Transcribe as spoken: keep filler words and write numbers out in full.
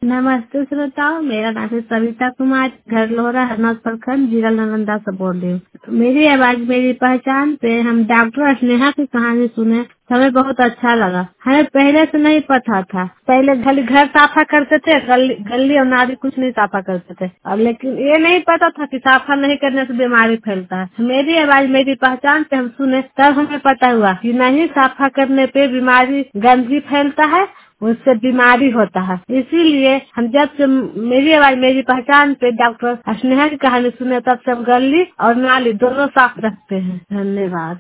नमस्ते श्रोताओं, मेरा नाम है सविता कुमार, घर लोहरा, हरनौत प्रखंड, जिला नालंदा से बोल रही हूँ। मेरी आवाज मेरी पहचान पे हम डॉक्टर स्नेहा की कहानी सुने तो हमें बहुत अच्छा लगा। हमें पहले से नहीं पता था, पहले खाली घर साफा करते थे, गली गली और नाली कुछ नहीं साफा करते थे, और लेकिन ये नहीं पता था कि साफा नहीं करने से बीमारी फैलता है। मेरी आवाज मेरी पहचान पे हम सुने तब हमें पता हुआ कि नहीं, साफा करने पे बीमारी गंदगी फैलता है, उससे बीमारी होता है। इसीलिए हम जब से मेरी आवाज मेरी पहचान पे डॉक्टर स्नेहा की कहानी सुने तब से हम गली और नाली दोनों साफ रखते हैं। धन्यवाद।